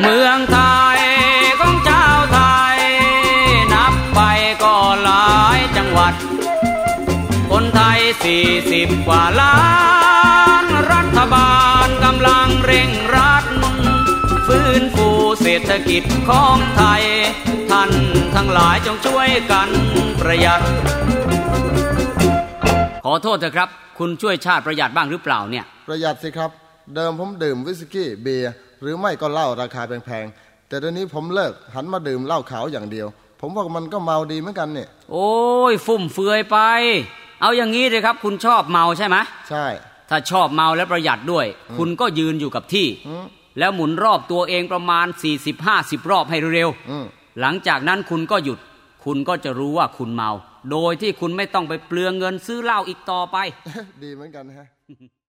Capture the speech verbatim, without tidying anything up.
เมืองไทยของเจ้าไทยนับไปก็หลายจังหวัดคนไทยสี่สิบกว่าล้านรัฐบาลกำลังเร่งรัดฟื้นฟูเศรษฐกิจของไทยท่านทั้งหลายจงช่วยกันประหยัดขอโทษเถอะครับคุณช่วยชาติประหยัดบ้างหรือเปล่าเนี่ยประหยัดสิครับเดิมผมดื่มวิสกี้เบียร์หรือไม่ก็เหล้าราคาแพงๆแต่เดี๋ยวนี้ผมเลิกหันมาดื่มเหล้าขาวอย่างเดียวผมว่ามันก็เมาดีเหมือนกันเนี่ยโอ้ยฟุ่มเฟือยไปเอาอย่างนี้เลยครับคุณชอบเมาใช่ไหมใช่ถ้าชอบเมาและประหยัดด้วยคุณก็ยืนอยู่กับที่แล้วหมุนรอบตัวเองประมาณ สี่สิบห้าสิบ รอบให้เร็วๆหลังจากนั้นคุณก็หยุดคุณก็จะรู้ว่าคุณเมาโดยที่คุณไม่ต้องไปเปลืองเงินซื้อเหล้าอีกต่อไปดีเหมือนกันฮะ